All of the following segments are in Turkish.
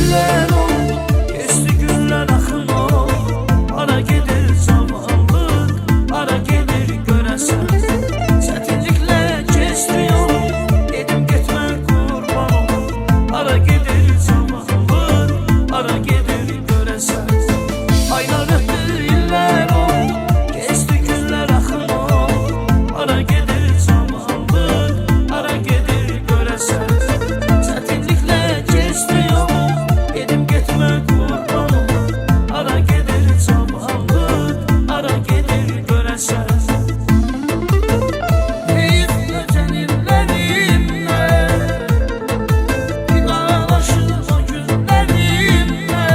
iller oldu, geçti günler akın oldu. Ara gelir zamanlık, ara gelir göresen. Çetinlikle geçti yolum, dedim gitme kurban olum. Ara gelir zamanlık, ara gelir göresen. Aylar öttü iller oldu, geçti günler akın oldu. Ara gelir zamanlık, ara gelir göresen. Çetinlikle geçti yolum, dedim gitme kurban olum. Ara gelir zamanlık, ara gelir göresen. Heyif öten illerimle, vidalaşır o günlerimle.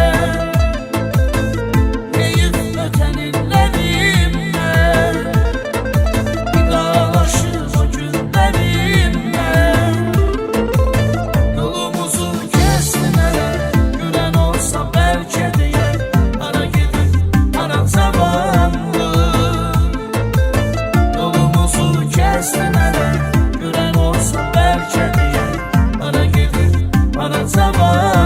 Heyif öten illerimle, vidalaşır o günlerimle. Yolumuzu kesmeler, gören olsa belki diye. Ara gelir, ara zamanlı. Yolumuzu kesmeler, gören olsa belki diye. Ara gelir, ara zamanlı.